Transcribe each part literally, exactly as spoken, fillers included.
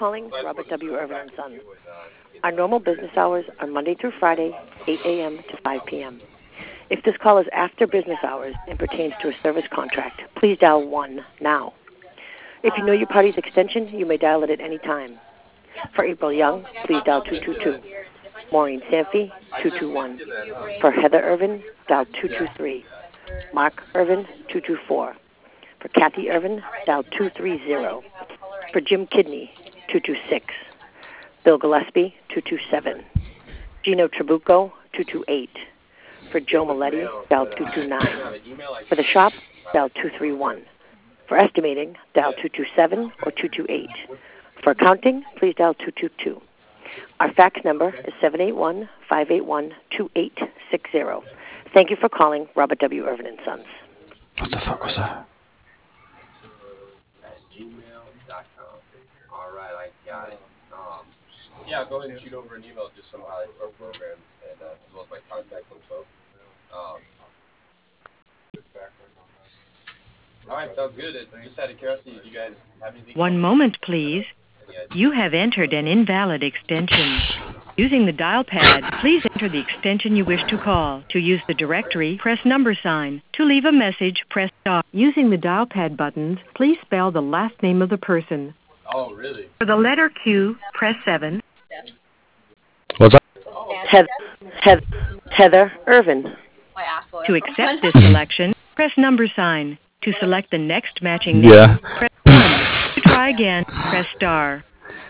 calling Robert W. Irvin and Sons. Our normal business hours are Monday through Friday, eight a.m. to five p.m. If this call is after business hours and pertains to a service contract, please dial one now. If you know your party's extension, you may dial it at any time. For April Young, please dial two two two. Maureen Sanfey, two two one. For Heather Irvin, dial two two three. Mark Irvin, two two four. For Kathy Irvin, dial two three zero. For Jim Kidney, two two six. Bill Gillespie, two two seven. Gino Trabucco, two two eight. For Joe Maletti, dial two two nine. For the shop, dial two three one. For estimating, dial two two seven or two two eight. For accounting, please dial two two two. Our fax number is seven eight one, five eight one, two eight six zero. Thank you for calling Robert W. Irvin and Sons. What the fuck was that? At gmail dot com. All right, I got it. Um, yeah, go ahead and shoot over an email, just some highlights of our program, and uh, as well as my contact info. Um, all right, sounds good. It, just out of curiosity, do you guys have anything? One moment, please. You have entered an invalid extension. Using the dial pad, please enter the extension you wish to call. To use the directory, press number sign. To leave a message, press star. Using the dial pad buttons, please spell the last name of the person. Oh, really? For the letter Q, press seven. What's that? Heather, Heather, Heather Irvin. To accept this selection, press number sign. To select the next matching name, Yeah. press one. To try again, press star.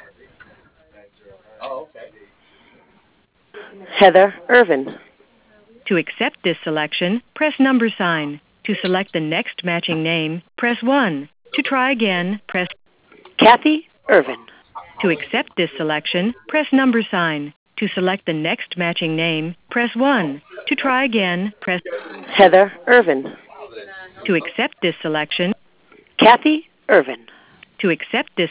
Oh, okay. Heather Irvin. To accept this selection, press number sign. To select the next matching name, press one. To try again, press... Kathy Irvin. To accept this selection, press number sign. To select the next matching name, press one. To try again, press... Heather Irvin. To accept this selection, Kathy Irvin. to accept this